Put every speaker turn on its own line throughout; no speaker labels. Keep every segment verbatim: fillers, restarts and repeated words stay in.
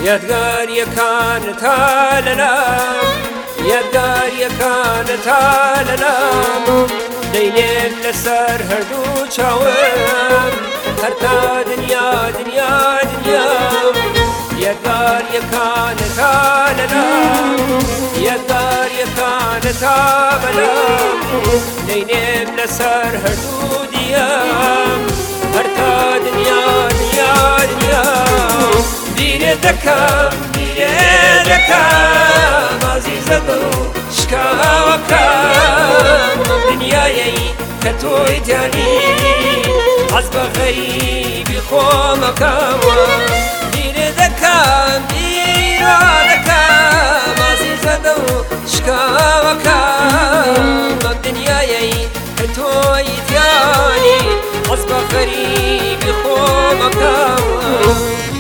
یادگاریەکانتە لەلام یادگاریەکانتە لەلام دەینێت لەسەر هەردوو چاوم هەر تا دنیا دنیا دنیا یادگاریەکانتە لەلام یادگاریەکانتە بەلام دەینێم لەسەر هەردوو دیام هەر تا دنیا دنیا دنیا بیرێ دەکەم بیرێ دەکەم عەزیزە دڵ و شکاوەکەم دنیایەی کە تۆی دیانی حەز بە غەیبی خۆمەکەمە بیرێ دەکەم بیرە دەکەم عەزیزە دڵ و شکاوەکەم دنیایەی کە تۆی دیانی حەز بە غەیبی خۆمەکەمە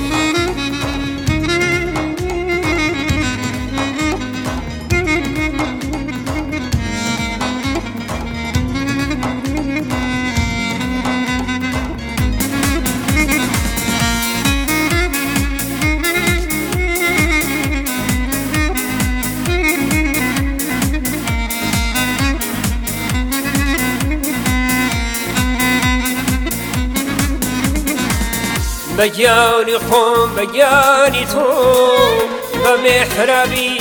بەگیانی خۆم بەگیانی تۆ بە مێحرابی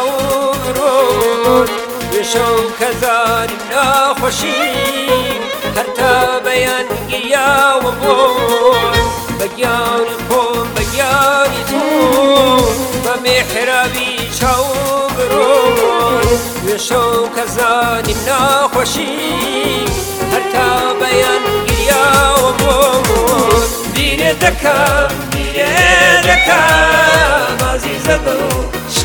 چاوڕۆ وێشەو کەزانم ناخۆشیم هەر تا بەیان گریاوە بۆن بەگیانی خۆم بەگیانی تۆ بە مێحرابی چاوڕۆ وێشەو کەزانم ناخۆشیم هەر تا بەیان گریاوە بۆن بیرێ دەکەم بیرێ دەکەم عەزیزە دڵ و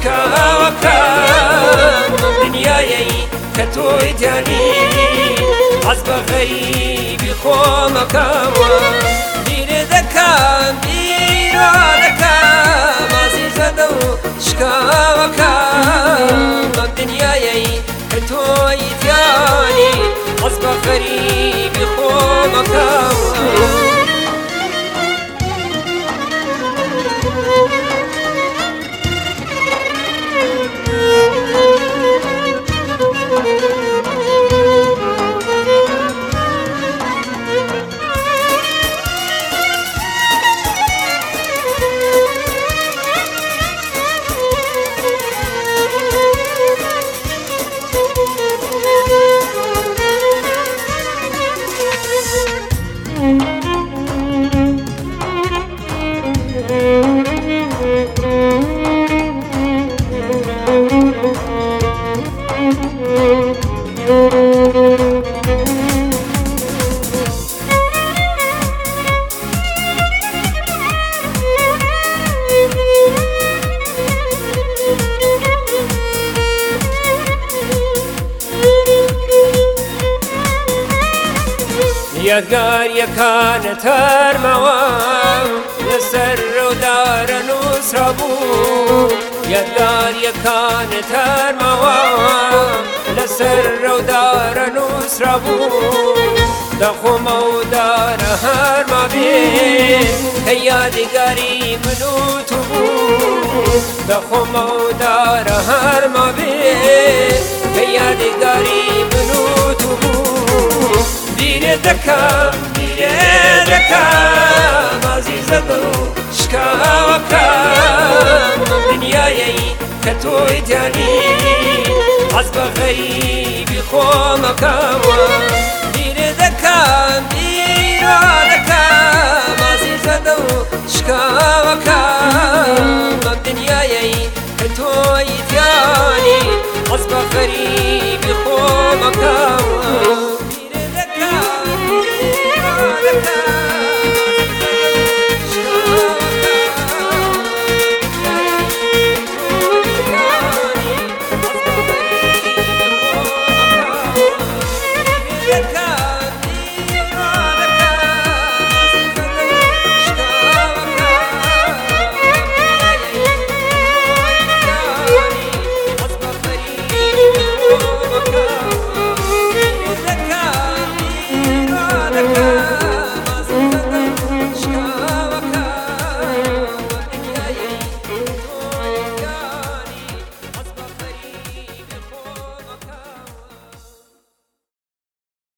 شکاوەکەم دنیایەی کە تۆی دیانی حەز بە غەیبی خۆمەکەمە بیرێ دەکەم بیرە دەکەم عەزیزە دڵ و شکاوەکەم دنیایەی کە تۆی دیانی حەز بە غەیبی خۆمەکەمە یادگاریەکانت هەرماوە لەسەر ڕەودارە نووسرابوو یادگاریەکانت هەرماوە لەسەر ڕەودارە نووسرابوو دەخۆمە و دارە هەرما بێ کە یادگاری من و تو بوو دەخۆمە و دارە هەرما بێ کە یادگاری من و تو بوو بیرێ دەکەم بیرێ دەکەم عەزیزە دڵ و شکاوەکەم دنیایەی کە تۆی دیانی حەز بە غەیبی خۆمەکەمە بیرێ دەکەم بیرە دەکەم عەزیزە دڵ و شکاوەکەم دنیایەی کە تۆی دیانی حەز بە غەیبی خۆمەکەمە